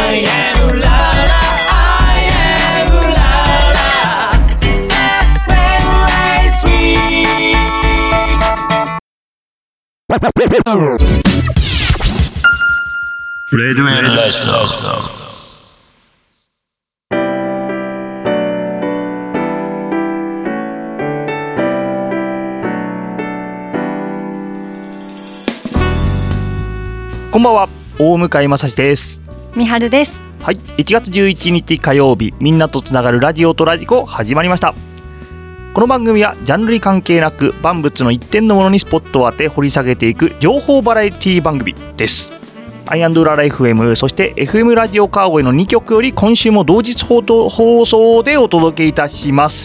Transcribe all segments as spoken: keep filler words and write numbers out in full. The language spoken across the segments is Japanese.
I am la la I am la la エフエムエースリーレデュエルラジオこんばんは、大向正史です。 みはるです。 はい、いちがつじゅういちにち火曜日、みんなとつながるラジオとラジコ始まりました。この番組はジャンルに関係なく万物の一点のものにスポットを当て掘り下げていく情報バラエティ番組です。アイアンドゥララ エフエム そして エフエム ラジオカーゴイのにきょくより今週も同日放送でお届けいたします。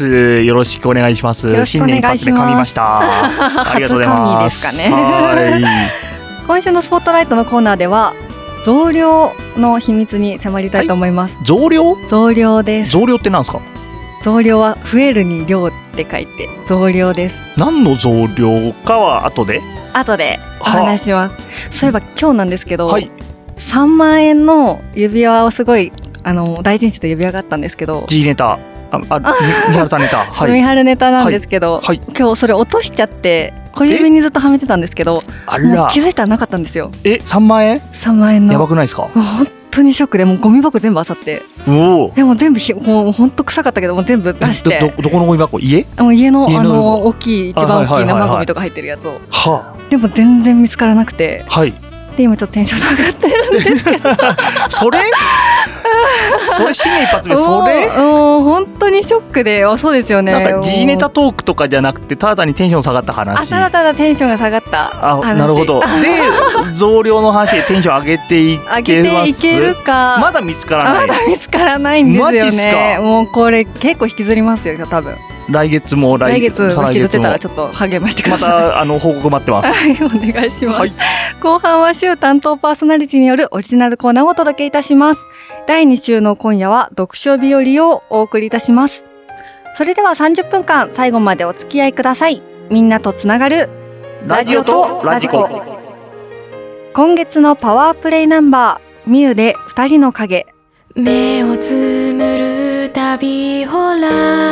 よろしくお願いします。 よろしくお願いします。 新年一発で噛みました。ありがとうございます。 初噛みですかね。はい今週のスポットライトのコーナーでは増量の秘密に迫りたいと思います。 はい、増量？ 増量です。 増量って何ですか？ 増量は増えるに量って書いて増量です。 何の増量かは後で後でお話します。はあ、そういえば今日なんですけど、はい、さんまんえんの指輪をすごいあの大事にして指輪があったんですけど G ネタああみはるさんネタはい、みはるネタなんですけど、はいはい、今日それ落としちゃって小指にずっとはめてたんですけど、あらもう気づいたらなかったんですよ。 え、さんまんえん？さんまんえんのやばくないですか？ 本当にショックでもうゴミ箱全部漁って、おでも全部ひもう本当臭かったけども全部出して、 ど ど, どこのゴミ箱？家？ もう家のあの大きい一番大きい生ゴミとか入ってるやつを、 はあ、 でも全然見つからなくて、はい。で今ちょっとテンション下がってるんですけどそれそれ新年一発目それもう本当にショックで、そうですよね。 なんか時事ネタトークとかじゃなくてただにテンション下がった話。 あただただテンションが下がった話。 あなるほど。で増量の話でテンション上げていけます。 上げていけるか。 まだ見つからない。 まだ見つからないんですよね。マジっすか。もうこれ結構引きずりますよ多分。 来月も 来, 来月引きずってたらちょっと励ましてください。 またあの報告待ってます。 はいお願いします。 はい、 後半は週担当パーソナリティによるオリジナルコーナーをお届けいたします。だいに週の今夜は読書日和をお送りいたします。それではさんじゅっぷんかん最後までお付き合いください。みんなとつながるラジオとラジコ。 今月のパワープレイナンバーミュウで二人の影。 目をつむるたびほら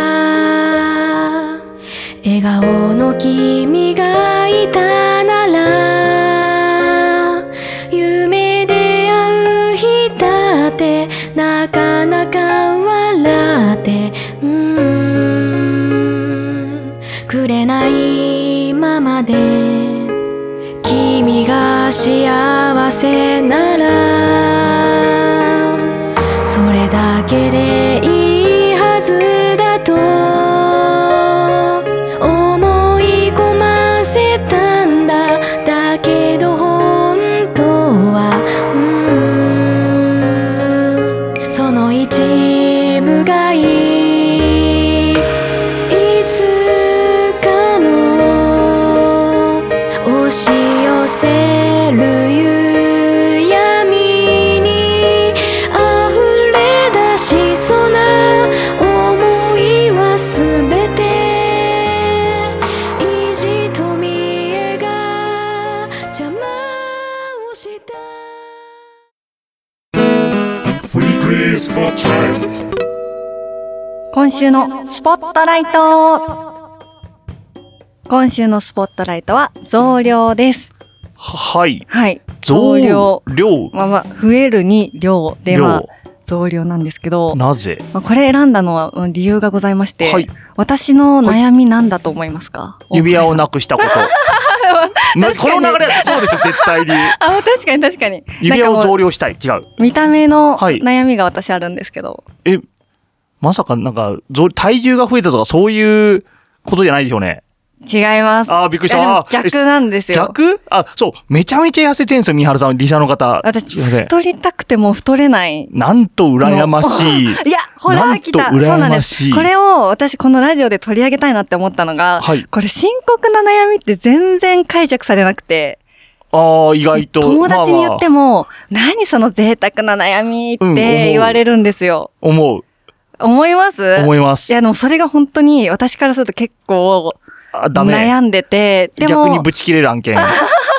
笑顔の君がいたなら夢で会う日だってなかなか笑ってうーんくれないままで君が幸せならそれだけでいいはずだと思い込ませたんだ。だけど本当はうーんその一部がいい。いつかの押し寄せる夕闇に溢れ出しそうな思いはすべて意地と見栄が邪魔をした。 今週のスポットライト。今週のスポットライトは増量です。 はい。 はい。 増量。 まあまあ増えるに量では増量なんですけど。 なぜ？ まあ、これ選んだのは理由がございまして、はい、私の悩みなんだと思いますか？ はい、指輪をなくしたこと。この流れだとそうですよ絶対に。 あ確かに確かに。 指輪を増量したい。違う。 見た目の悩みが私あるんですけど。 はい、えまさかなんか体重が増えたとかそういうことじゃないでしょうね。 違います。 ああ、びっくりした。 逆なんですよ。 逆？あ、そう。めちゃめちゃ痩せてんすよ、みはるさん。リサの方。 私、太りたくても太れない。 なんと羨ましい。 いや、ほら、来た。そうなんです。これを私、このラジオで取り上げたいなって思ったのが、はい、これ深刻な悩みって全然解釈されなくて。 ああ、意外と。 友達に言っても、まあまあ、何その贅沢な悩みって言われるんですよ。 うん、思う。 思います思います。 いや、でもそれが本当に私からすると結構、悩んでて、 でも逆にブチ切れる案件。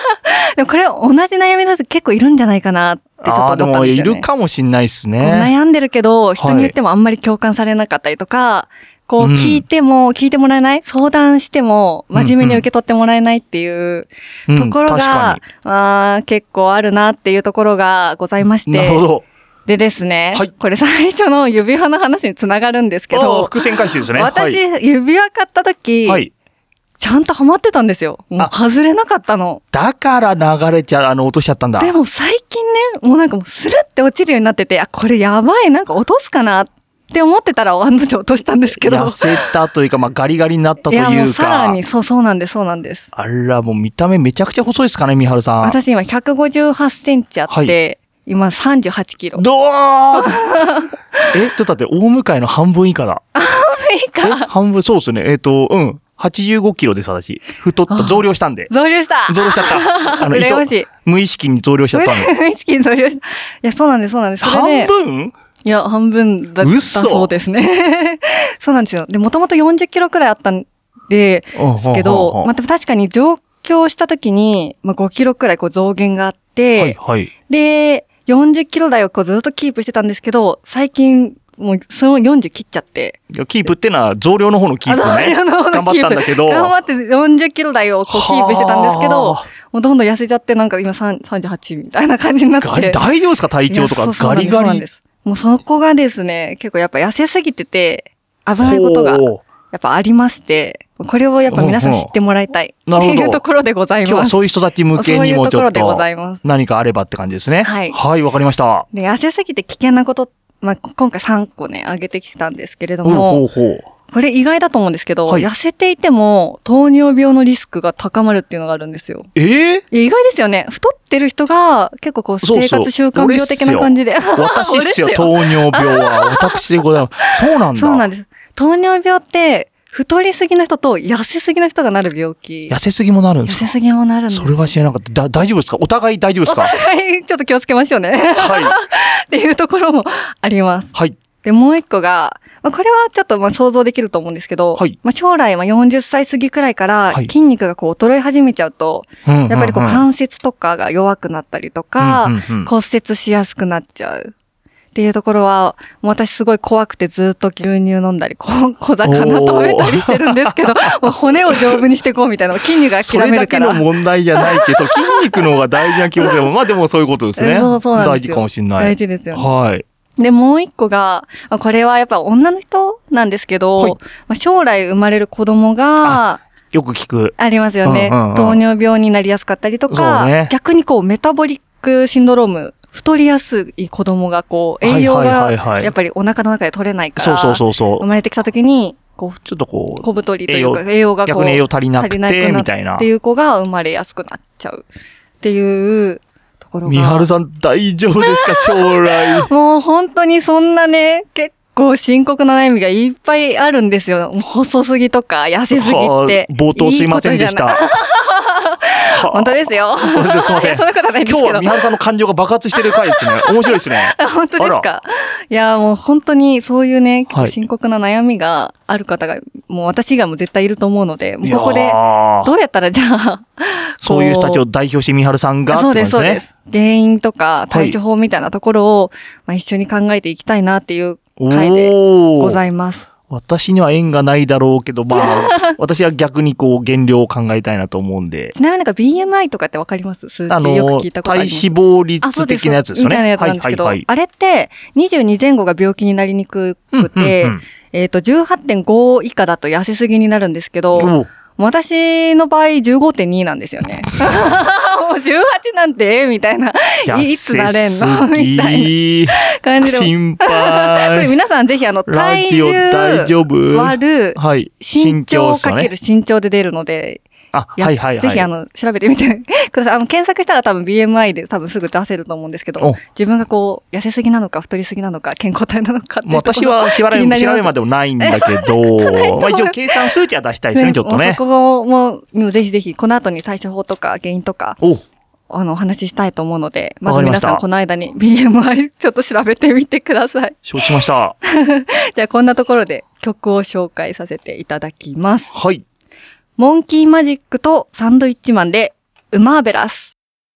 でもこれ同じ悩みの人結構いるんじゃないかなってちょっと思ったんですよね。 あーでもいるかもしんないですね。 こう悩んでるけど、人に言ってもあんまり共感されなかったりとか、こう聞いても聞いてもらえない、相談しても真面目に受け取ってもらえないっていうところうん確かが、まあ結構あるなっていうところがございまして。 なるほど。 でですね、 はいこれ最初の指輪の話につながるんですけあーど、 伏線回収ですね。 私、 はい。 指輪買った時、 はい。 ちゃんとハマってたんですよ。もう外れなかったの。 だから流れちゃ、あの、落としちゃったんだ。 でも最近ね、もうなんかもうスルって落ちるようになってて、あ、これやばい、なんか落とすかなって思ってたら案の定落としたんですけど。 痩せたというか、まあ、ガリガリになったというか。 いや、もうさらに、そう、そうなんです、そうなんです。 あら、もう見た目めちゃくちゃ細いですかね、みはるさん。 私今ひゃくごじゅうはちセンチあって、 はい今さんじゅうはちキロ。 どーえ、ちょっと待って、大向かいの半分以下だ。 いいかえ半分、そうですね。えっ、と、うん。はちじゅうごキロです、私。太った、増量したんで。 増量した増量しちゃった。あの、 羨ましい。 無意識に増量しちゃったんで。 無意識に増量した。いや、そうなんです、そうなんです。それで半分いや、半分だった嘘そうですね。そうなんですよ。で、もともとよんじゅっキロくらいあったんで、ですけど、まあ、確かに上京した時に、まあ、ごキロくらいこう増減があって、 はい、はい。 で、よんじゅっキロ台をこうずっとキープしてたんですけど、最近、もうそのよんじゅう切っちゃって。 いやキープってのは増量の方のキープね。 あのあの頑張ったんだけど。 頑張ってよんじゅっキロ台をこうキープしてたんですけどはあ、 もうどんどん痩せちゃって、なんか今さんさんじゅうはちみたいな感じになって。 ガリ、大丈夫ですか体調とかいやそうそうガリガリそうなんで。す。もうそこがですね、結構やっぱ痩せすぎてて、危ないことがほうやっぱありまして、これをやっぱ皆さん知ってもらいたいうんうんってなるほどいうところでございます。 今日はそういう人たち向けにもちょっそういうところでござといます。 何かあればって感じですね。 はいはい、わかりました。 で、痩せすぎて危険なこと、まあ、今回さんこね、挙げてきたんですけれどほうほもう、ほう。 これ意外だと思うんですけど、 はい痩せていても糖尿病のリスクが高まるっていうのがあるんですよ。 ええいや意外ですよね。太ってる人が結構こうそうそう生活習慣病的な感じで。 私っすよ、 俺糖尿病は。私でございます。そうなんだ。 そうなんです。糖尿病って、太りすぎの人と痩せすぎの人がなる病気。 痩せすぎもなるんですか？ 痩せすぎもなるんです。 それは知らなかった。だ、大丈夫ですか？お互い大丈夫ですか？ はい、ちょっと気をつけましょうね。 はい。 っていうところもあります。 はい。 で、もう一個が、まあ、これはちょっとまあ想像できると思うんですけど、 はいまあ、将来まあよんじゅっさい過ぎくらいからはい筋肉がこう衰え始めちゃうと、 うんうんうんやっぱりこう関節とかが弱くなったりとか、 うんうんうん骨折しやすくなっちゃう。っていうところは、もう私すごい怖くてずっと牛乳飲んだり、こ小魚食べたりしてるんですけど、もう骨を丈夫にしていこうみたいな、筋肉がそ諦めるから。 れだけの問題じゃないけど、筋肉の方が大事な気もする。まあでもそういうことですね。 そうそうなんですよ大事かもしれない。 大事ですよね。 はい。 で、もう一個が、まあこれはやっぱ女の人なんですけど、 はいまあ、将来生まれる子供が、 よく聞く。 ありますよね、 うんうんうん糖尿病になりやすかったりとか、 そうね逆にこうメタボリックシンドローム、太りやすい子供がこう、栄養はいはいがはいはいやっぱりお腹の中で取れないから、 そうそうそうそう。 生まれてきた時に、こう、 ちょっとこう、 小太りというか、栄養がこう、 逆に栄養足りなくて足りみたいなっていう子が生まれやすくなっちゃうっていうところが。 みはるさん大丈夫ですか将来。 もう本当にそんなね、結構深刻な悩みがいっぱいあるんですよ。もう細すぎとか痩せすぎはあって。 冒頭すいませんでした。 いいことじゃない本当ですよ。 本当ですすいませんいやそんなことはないんですけど。 今日はみはるさんの感情が爆発してる回ですね。面白いですね。 本当ですか。いや、もう本当にそういうね、結構はい深刻な悩みがある方が、もう私以外も絶対いると思うので、もういやーここで、どうやったらじゃあ、 そういう人たちを代表してみはるさんがってそうです、 ことですね。 そうです。原因とか対処法みたいなところを、まあ、一緒に考えていきたいなっていう回でございいます。 私には縁がないだろうけど、まあ、私は逆にこう、減量を考えたいなと思うんで。 ちなみになんか ビーエムアイ とかってわかります数あ値よくの、 聞いたことあ体脂ります。 肪率的なやつですよね。 みたいなやつなんですけど、 はいはいはい。 あれってにじゅうに前後が病気になりにくくて、 うんうんうんえっと、じゅうはちてんご 以下だと痩せすぎになるんですけど、 おう私の場合 じゅうごてんに なんですよね。もうじゅうはちなんてみたいな。いつなれんのみたいな感じで。 心これ配。 皆さんぜひあの、 ラ体ジオ大丈夫重割るはい。 身長かける。 る身長で出るので、 あ、 やはいはいはい。 ぜひあの、調べてみてください。あの、検索したら多分 ビーエムアイ で多分すぐ出せると思うんですけおど、自分がこう、痩せすぎなのか太りすぎなのか健康体なのかっていうもうところ私は調べ気になります調べまでもないんだけど、まあ一応計算数値は出したいですね、ちょっとねもうそ。こも、もうぜひぜひ、この後に対処法とか原因とか、 お、 あの、お話ししたいと思うので、まわかりましたず皆さんこの間に ビーエムアイ ちょっと調べてみてください。 承知しました。 じゃあこんなところで曲を紹介させていただきます。 はい。 モンキーマジックとサンドイッチマンで、ウマーベラス。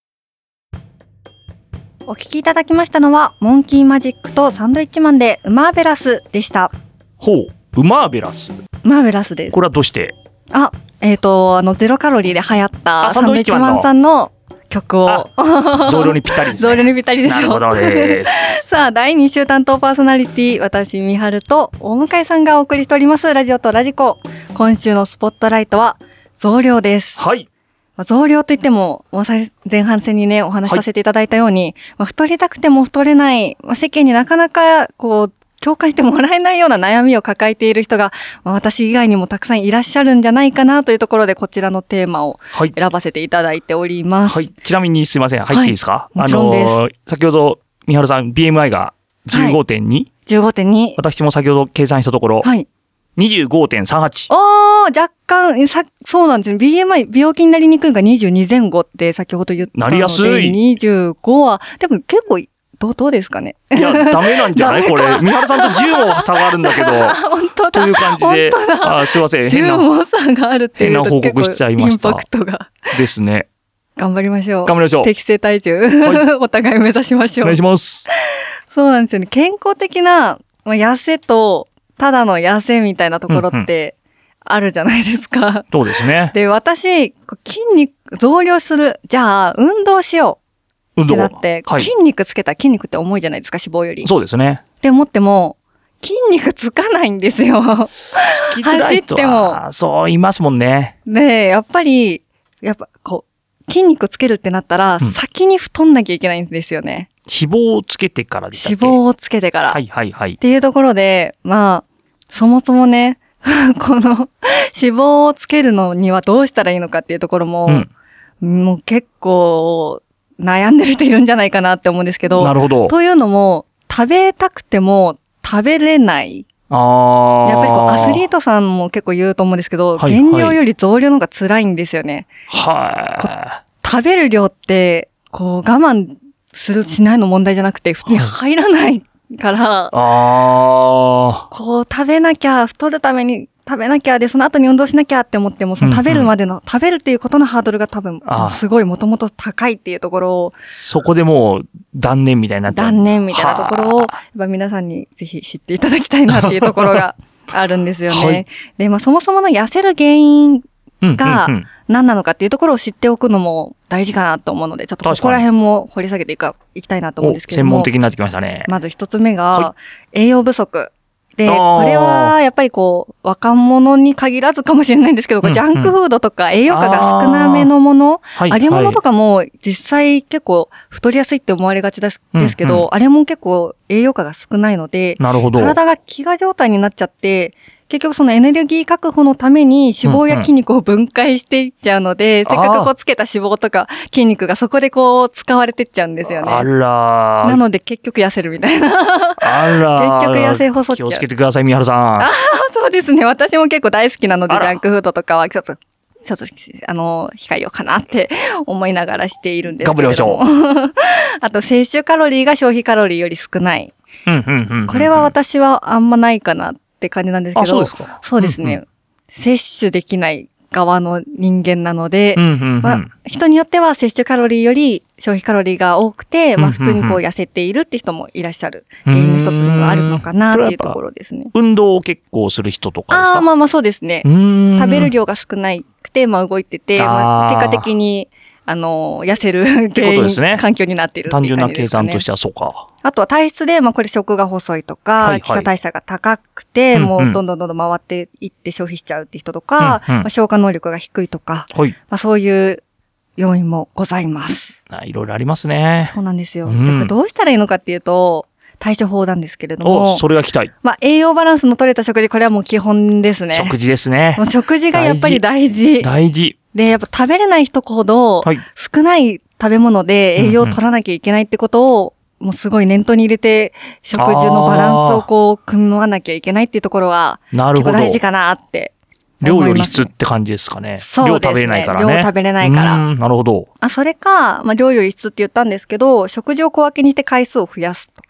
お聞きいただきましたのは、モンキーマジックとサンドイッチマンでウマーベラスでした。 ほう、ウマーベラス。 ウマーベラスです。 これはどうして？ あ、えっ、ー、と、あの、ゼロカロリーで流行ったサンドイッチマンさんの曲を。 増量にぴったりですね。 増量にぴったりですよ。 なるほどです。 さあ、だいに週担当パーソナリティ、私、みはると大向井さんがお送りしております、ラジオとラジコ。今週のスポットライトは、増量です。 はい。 まあ、増量といっても、もう前半戦にね、お話しさせていただいたように、はい、まあ、太りたくても太れない、まあ、世間になかなか、こう、共感してもらえないような悩みを抱えている人が、まあ、私以外にもたくさんいらっしゃるんじゃないかなというところで、こちらのテーマを選ばせていただいております。 はい。はい、ちなみにすいません、入っていいですか？ はい、もちろんです。 あのー、先ほど、みはるさん、ビーエムアイ が じゅうごてんに？はい、 じゅうごてんに。 私も先ほど計算したところ、はい。にじゅうごてんさんはち。 おー、若干、さ、そうなんですね。ビーエムアイ、病気になりにくいがにじゅうにぜん後って先ほど言ったので。 なりやすい。 にじゅうごは、でも結構、どう、どうですかね。 いや、ダメなんじゃないこれ。みはるさんとじゅうも差があるんだけど。 本当だ。 という感じで。 本当だ。 あ、すいません。 じゅうも差があるっていうと変な報告しちゃいました。 インパクトが。 ですね。 頑張りましょう。 頑張りましょう。 適正体重。はい、お互い目指しましょう。 お願いします。 そうなんですよね。健康的な、まあ、痩せと、ただの痩せみたいなところって、あるじゃないですか。うんうん、 そうですね。 で、私、筋肉、増量する。じゃあ、運動しよう。ってなって、はい、筋肉つけたら筋肉って重いじゃないですか、脂肪より。 そうですね。 って思っても、筋肉つかないんですよ。 つきづらい人は走っても。そう、いますもんね。 で、やっぱり、やっぱ、こう、筋肉つけるってなったら、うん、先に太んなきゃいけないんですよね。 脂肪をつけてからでしたっけ？ 脂肪をつけてから。 はいはいはい。 っていうところで、まあ、そもそもね、この脂肪をつけるのにはどうしたらいいのかっていうところも、うん、もう結構悩んでる人いるんじゃないかなって思うんですけど。 なるほど。 というのも、食べたくても食べれない。 ああ。 やっぱりこうアスリートさんも結構言うと思うんですけど、はいはい、減量より増量の方が辛いんですよね。 はい。 食べる量って、こう我慢するしないの問題じゃなくて、普通に入らないから、 ああ。 こう食べなきゃ、太るために食べなきゃで、その後に運動しなきゃって思っても、その食べるまでの、うんうん、食べるっていうことのハードルが多分、すごいもともと高いっていうところを。 そこでもう断念みたいになっちゃう。 断念みたいなところを、やっぱ皆さんにぜひ知っていただきたいなっていうところがあるんですよね。はい、で、まあそもそもの痩せる原因が何なのかっていうところを知っておくのも大事かなと思うので、ちょっとここら辺も掘り下げていか、いきたいなと思うんですけども。 専門的になってきましたね。 まず一つ目が、はい、栄養不足。で、これはやっぱりこう、若者に限らずかもしれないんですけど、うんうん、ジャンクフードとか栄養価が少なめのもの、揚げ物とかも実際結構太りやすいって思われがちですですけど、うんうん、あれも結構栄養価が少ないので、 なるほど。 体が飢餓状態になっちゃって、結局そのエネルギー確保のために脂肪や筋肉を分解していっちゃうので、うんうん、せっかくこうつけた脂肪とか筋肉がそこでこう使われてっちゃうんですよね。 あらー。 なので結局痩せるみたいな。 あらー。 結局痩せ細っちゃう。 気をつけてください、みはるさん。 ああ、そうですね。私も結構大好きなので、ジャンクフードとかはちょっと、ちょっと、あの、控えようかなって思いながらしているんですけれども。 頑張りましょう。 あと、摂取カロリーが消費カロリーより少ない。 うんうんうんうんうん、 これは私はあんまないかなって感じなんですけど。 あ、そうですか。 そうですね。うんうん、摂取できない側の人間なので、 うんうんうんまあ、人によっては摂取カロリーより消費カロリーが多くて、まあ普通にこう痩せているって人もいらっしゃる原因の一つにはあるのかなっていうところですね。 運動を結構する人とかですか？ ああ、まあまあそうですね。食べる量が少ないくて、まあ動いてて、まあ結果的に、あの、痩せる原因、ね、環境になっているっていう感じですかね。 単純な計算としてはそうか。 あとは体質で、まあこれ食が細いとか、はいはい、基礎代謝が高くて、うんうん、もうどんどんどんどん回っていって消費しちゃうって人とか、うんうんまあ、消化能力が低いとか、はいまあ、そういう要因もございます。 いろいろありますね。 そうなんですよ。うん、だからどうしたらいいのかっていうと、対処法なんですけれども。 お、それが聞きたい。 まあ、栄養バランスの取れた食事、これはもう基本ですね。 食事ですね。 もう食事がやっぱり大事。 大事。 で、やっぱ食べれない人ほど、少ない食べ物で栄養を取らなきゃいけないってことを、もうすごい念頭に入れて、食事のバランスをこう、組まなきゃいけないっていうところは、結構大事かなって思います。 量より質って感じですかね。 そうですね。 量食べれないからね。 量食べれないから。 うん、なるほど。 あ、それか、まあ、量より質って言ったんですけど、食事を小分けにして回数を増やすとか。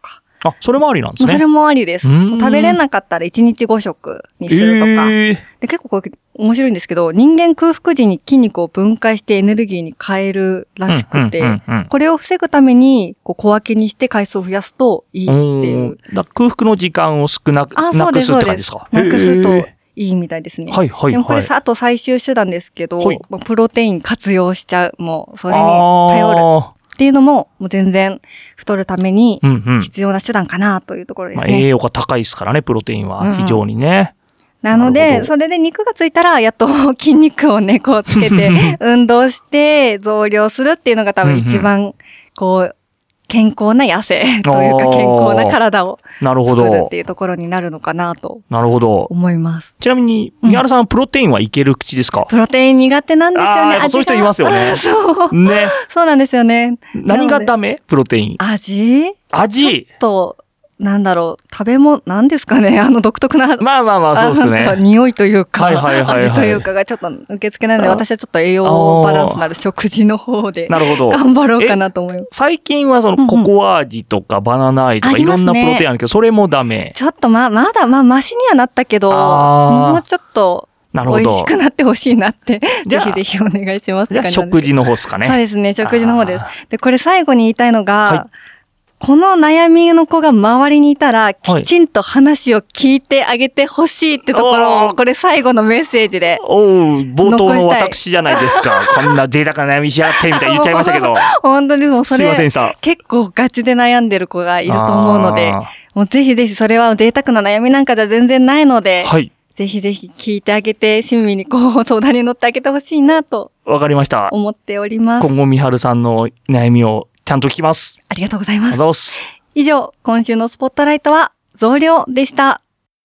あ、それもありなんですね。 それもありです。 うーん食べれなかったらいちにちご食にするとか。 えーで結構これ面白いんですけど、人間空腹時に筋肉を分解してエネルギーに変えるらしくて、 うんうんうんうんこれを防ぐためにこう小分けにして回数を増やすといいっていう。 うんだ空腹の時間を少なく、 あ、そなくすっうです、そうでて感じですすか。 なくすへとーいいみたいですね。 はいはいはい。 でもこれさ、あと最終手段ですけど、 はいまあプロテイン活用しちゃう。もう、それに頼るあっていうのも、もう全然太るためにーうんうん。 必要な手段かなというところでますあ、 ね。 栄養が高いですからね、プロテインうんうんは非常にね。 なので、 なるほどそれで肉がついたら、やっと筋肉をね、こうつけて、運動して増量するっていうのが多分一番、こう、健康な痩せというかあー健康な体をなるほど作るって。いうところになるのかなとなるほど。 思います。 ちなみに、宮原さんはプロテインはいける口ですか？ プロテイン苦手なんですよね。 あーやっぱそういう人いますよね味がそう。 ね。 そうなんですよね。 何がなのでダメプロテイン。 味味と、なんだろう、食べ物、なんですかね、あの独特な、 まあまあまあ、そうですあなんかね。 匂いというか、 はいはいはいはい味というかがちょっと受け付けないので、 あ私はちょっと栄養バランスのある食事の方で、 なるほど。 頑張ろうかなと思います。 最近はそうんうんのココア味とかバナナ味とかいろんなプロテインあるけど、それもダメ。 ちょっとま、まだ、まあ、マシにはなったけど、 あーもうちょっと、 なるほど美味し。くなってほしいなって、 じゃあぜひぜひお願いしますってじゃあ感じなんです食事の方ですかね。 そうですね、食事の方ですあ。 で、これ最後に言いたいのが、 はこの悩みの子が周りにいたら、 はいきちんと話を聞いてあげてほしいってところを、 おーこれ最後のメッセージで。 おう、冒頭の残したい私じゃないですか。こんな贅沢な悩みしやがってみたいに言っちゃいましたけど。 本当にもうそすいませんれで、した。 結構ガチで悩んでる子がいると思うのであ、 もうぜひぜひそれは贅沢な悩みなんかじゃ全然ないので、 ーはい。 ぜひぜひ聞いてあげて、親身にこう相談に乗ってあげてほしいなとわかりました。 思っております。 今後、みはるさんの悩みをちゃんと聞きます。 ありがとうございますありがとうござい。ます。 以上、今週のスポットライトは増量でした。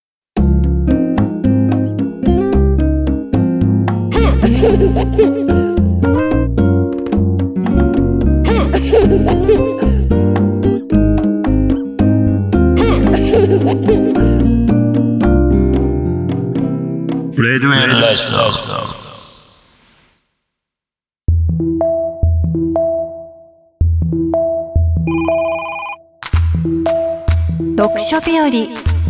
レデュエルラジオ。 読書日和。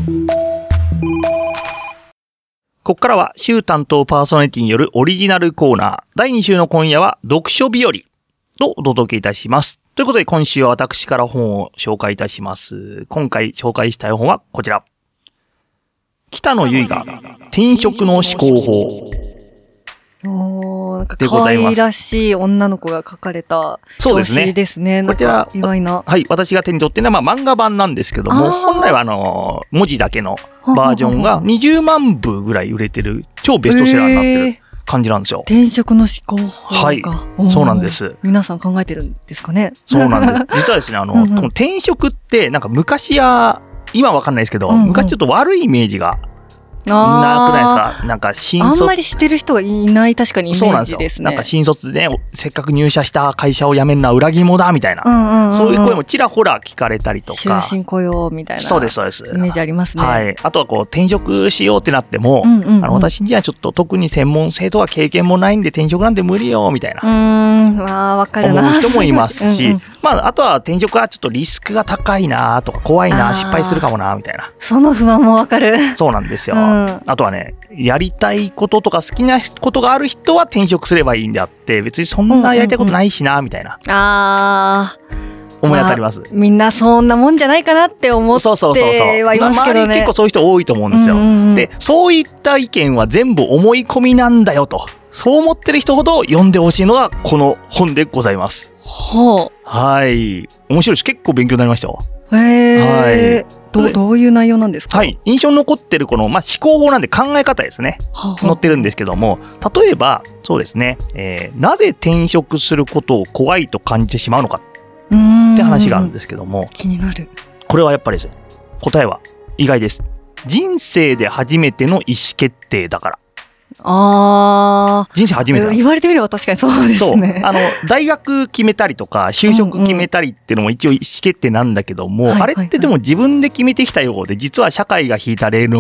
ここからは週担当パーソナリティによるオリジナルコーナー。だいに週の今夜は読書日和とお届けいたします。ということで今週は私から本を紹介いたします。今回紹介したい本はこちら。北野由衣が転職の思考法。 おー、なんかでご可ざいます愛らしい女の子が書かれたそうですね表紙ですね。なんこちらか意外な。 はい。私が手に取ってるのはまあ漫画版なんですけども、 あー本来はあの、文字だけのバージョンがにじゅうまんぶぐらい売れてる超ベストセラーになってるえー感じなんですよ。 転職の思考法が。 はいおーそうなんです。 皆さん考えてるんですかね。 そうなんです。実はですね、あの、 うんうんこの転職ってなんか昔や、今わかんないですけど、 うんうん昔ちょっと悪いイメージがなくないですか？なんか新卒。 あんまりしてる人がいない確かにイメそうなんですよ。 ージですね。 なんか新卒でね、せっかく入社した会社を辞めるのは裏切り者だみたいな、 うんうんうんうんそういう声もちらほら聞かれたりとか。 終身雇用みたいな。 そうです、そうです。 イメージありますね。 はい。あとはこう、転職しようってなっても、 うんうんうんあの、私にはちょっと特に専門性とか経験もないんで転職なんて無理よ、みたいな。 うーん、わあ、わかるな。 思う人もいますし、 うんうんまあ、あとは転職はちょっとリスクが高いなとか、怖いな、 あー失敗するかもな、みたいな。 その不安もわかる。 そうなんですよ。 うんあとはね、やりたいこととか好きなことがある人は転職すればいいんであって、別にそんなやりたいことないしな、みたいな、 あー。 思い当たります。 みんなそんなもんじゃないかなって思ってそうそうそうそう。 はいますけどね。 周り結構そういう人多いと思うんですよ。 うんうんうんで、そういった意見は全部思い込みなんだよと。そう思ってる人ほど読んでほしいのがこの本でございます。 ほはい。面白いし、結構勉強になりましたよ。 う。へえ。 はいどう、どういう内容なんですか？ はい。印象に残ってるこの、まあ、思考法なんで考え方ですね。 はあ載ってるんですけども、例えば、そうですね、えーなぜ転職することを怖いと感じてしまうのかうーんって話があるんですけども、 気になる。 これはやっぱりですね、答えは意外です。人生で初めての意思決定だから。 あ人生初めてなんです。 言われてみれば確かにそうでそう。 すね。 あの、大学決めたりとか、就職決めたりっていうのも一応意思決定なんだけども、 はいはいはいあれってでも自分で決めてきたようで、実は社会が引いたレールの上で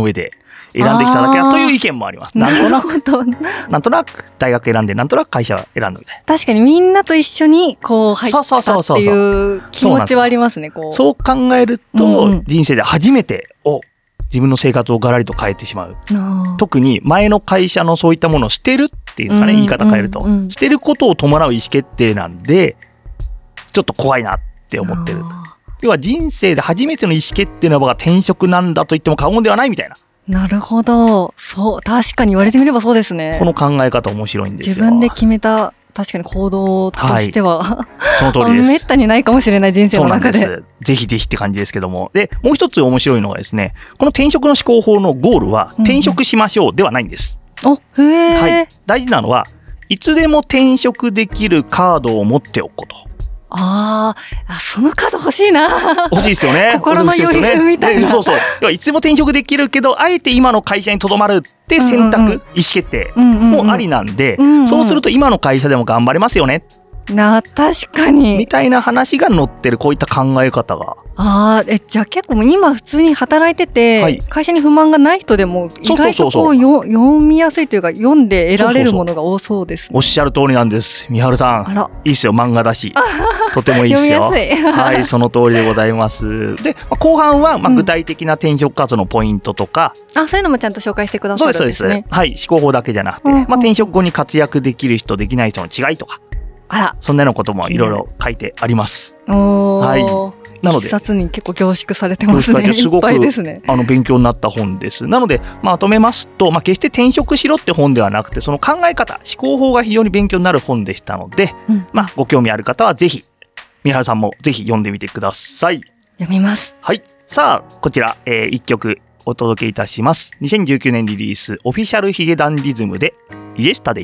選んできただけだという意見もあります。なんとなく、 どなんとなく大学選んで、なんとなく会社選んだみたいな。 確かにみんなと一緒にこう入ったそうそうそうってそういう気持ちはありますね。こうそう考えるうんと、 うん人生で初めて、お、自分の生活をガラリと変えてしまう。 あー特に前の会社のそういったものを捨てるっていうんですかね、 うん言い方変えると、 うんうん捨てることを伴う意思決定なんで、ちょっと怖いなって思ってると。 あ要は人生で初めての意思決定の場が転職なんだと言っても過言ではないみたいな。 ーなるほど。そう、確かに言われてみればそうですね。 この考え方面白いんですよ。 自分で決めた、確かに行動としては、 その通りです。 めったにないかもしれない人生そうの中で。 なんです。ぜひぜひって感じですけども。で、もう一つ面白いのがですね、この転職の思考法のゴールは、 うん転職しましょうではないんです。 お、へえ、 はい。大事なのは、いつでも転職できるカードを持っておくこと。 あーあ、そのカード欲しいな。 欲しいですよね。 心の余裕みたいなねそうそう。要はいつでも転職できるけど、あえて今の会社に留まるって選択、 うんうんうん意思決定うんうんうんもありなんで、 うんうんそうすると今の会社でも頑張れますよね、 な、確かみに。 たいな話が載ってるこういった考え方が。 ああ、え、じゃあ結構もう今普通に働いてて、 はい会社に不満がない人でも意そうそう外そうそうとこうよ読みやすいというか、読んで得られるものが多そうですね。 おっしゃる通りなんです。みはるさん。 あら、 いいっすよ、漫画だし。とてもいいっすよ。 読みやすいはい、その通りでございます。で、まあ後半は、まあ、 うん具体的な転職活動のポイントとか、 あ、そういうのもちゃんと紹介してくださそうです、そうです。 るんですね。 はい、思考法だけじゃなくて、 うんうんまあ、転職後に活躍できる人、できない人の違いとか、 あら、 そんなようなこともいろいろ書いてあります。 おー。 はいなので一冊に結構凝縮されてますね。 すごくいっぱいですね。 あの、勉強になった本です。なので、まとめますと、まあ、決して転職しろって本ではなくて、その考え方、思考法が非常に勉強になる本でしたので、 うんまあ、ご興味ある方はぜひ、三原さんもぜひ読んでみてください。 読みます。 はい。さあ、こちら、えー、一曲お届けいたします。にせんじゅうきゅうねんリリース、オフィシャルヒゲダンリズムで、イエスタデイ。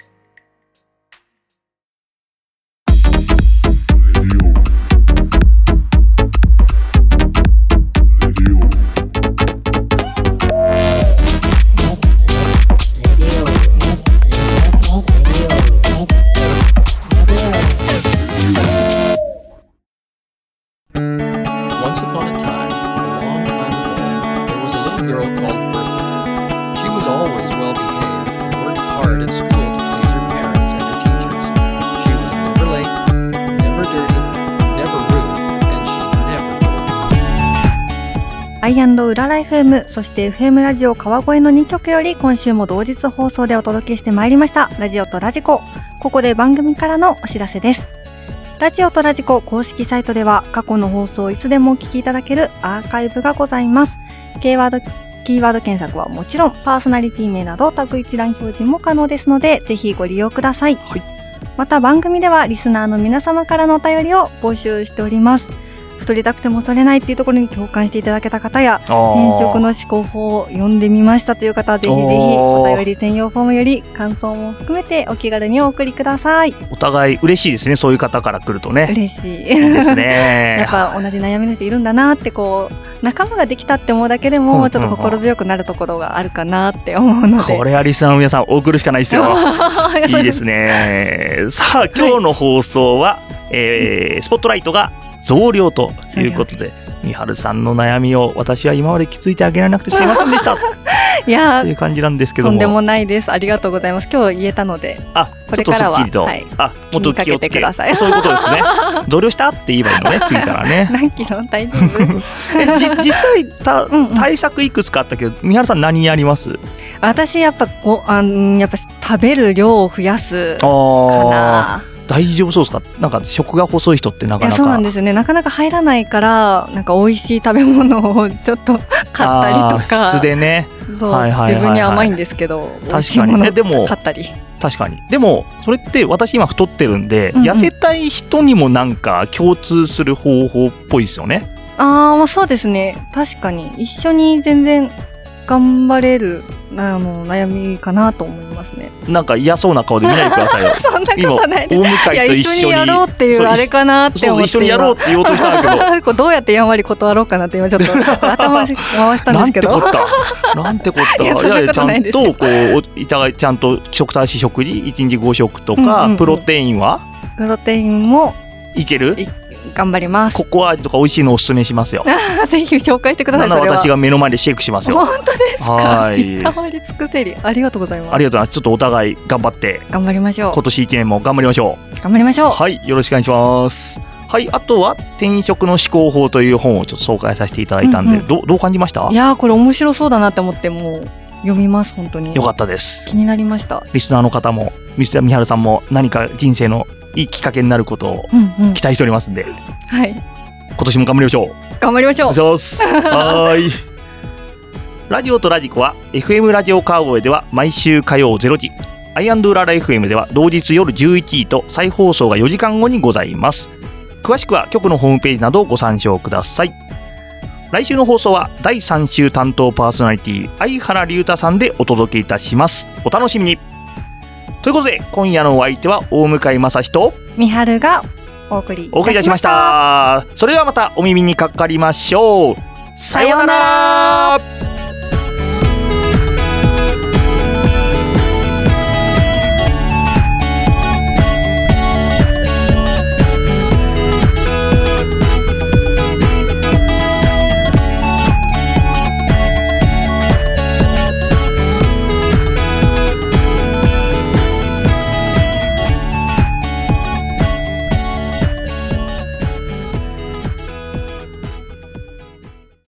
Once upon a time, a long time ago, there was a little girl called Bertha. She was always well behaved and worked hard at school to please her parents and her teachers. She was never late, never dirty, never rude, and she never told. アイアンドウララ エフエム、そして エフエム ラジオ川越のにきょくより今週も同日放送でお届けしてまいりましたラジオとラジコ。ここで番組からのお知らせです。ラジオとラジコ公式サイトでは過去の放送をいつでもお聞きいただけるアーカイブがございます。キーワード、キーワード検索はもちろんパーソナリティ名などタグ一覧表示も可能ですのでぜひご利用ください。 はい。 また番組ではリスナーの皆様からのお便りを募集しております。太りたくても太れないっていうところに共感していただけた方や、転職の思考法を読んでみましたという方はぜひぜひお便り専用フォームより感想も含めてお気軽にお送りください。 お互い嬉しいですね。そういう方から来るとね。 嬉しい。 いいですね。 やっぱ同じ悩みの人いるんだなってこう仲間ができたって思うだけでうんうんうんもちょっと心強くなるところがあるかなって思うので。 これはリスナーの皆さんお送るしかないですよ。いいですね。 ね。さあ、今日の放送は、えー、スポットライトが増量ということで、みはるさんの悩みを私は今まで気づいてあげられなくてすいませんでしたいやという感じなんですけども。 とんでもないです。ありがとうございます。今日言えたので。 あ、 これからはちょっとすっきりと、 はいあ、もっと気をつ気にかけてけくださいそういうことですね。増量したって言えばいいのね、次からね。 何キロ大丈夫えじ実際たうんうん対策いくつかあったけど、みはるさん何やります？ 私やっぱごあんやっぱ食べる量を増やすかあな。 大丈夫そうですか？なんか食が細い人ってなかなか。 いやそうなんですよね。なかなか入らないからなんか美味しい食べ物をちょっと買ったりとあーか。 質でね。 そう、 はいはいはいはい自分に甘いんですけど美味しい確かにものえでも買ったり。 確かに。でもそれって私今太ってるんで、 うんうん痩せたい人にもなんか共通する方法っぽいですよね。 ああまあそうですね。確かに一緒に全然頑張れるあの悩みかなと思いますね。 なんか嫌そうな顔で見ないでくださいよ。 そんな今ことない大向いや井と一緒に一緒にやろうっていうそうあれかなってそう思って一緒にやろうって言おうとしたんだけど。 こうどうやってやんわり断ろうかなって今ちょっと頭回したんですけどなんてこった。なんてこった。 いやそんなことないですよちゃんとこうおいただいちゃんと規則正しい食事いちにちご食とか、 うんうんうんプロテインはプロテインもいける？ い頑張ります。 ココア味とか美味しいのおすすめしますよ。 ぜひ紹介してください。 なのそれは私が目の前でシェイクしますよ。 本当ですか。 はいたまり尽くせり。ありがとうございます。 ありがとうございます。ちょっとお互い頑張って頑張りましょう。 今年いちねんも頑張りましょう。 頑張りましょう。 はい、よろしくお願いします。はい、あとは転職の思考法という本をちょっと紹介させていただいたんで、 うんうんどどう感じました？ いやーこれ面白そうだなって思ってもう読みます本当に。 よかったです。 気になりました。 リスナーの方もミスターみはるさんも何か人生のいいきっかけになることをうんうん。 期待しておりますんで、 はい。 今年も頑張りましょう。 頑張りましょう。 お願いします。はーい。ラジオとラジコは エフエム ラジオカーボーイでは毎週火曜れいじ、アイアンドゥーララ エフエム では同日夜じゅういちじと再放送がよじかんごにございます。詳しくは局のホームページなどをご参照ください。来週の放送はだいさん週担当パーソナリティ相原龍太さんでお届けいたします。お楽しみに。ということで今夜のお相手は大向井正史とみはるがお送りいたしました。 お送りいたしました。それではまたお耳にかかりましょう。さようなら。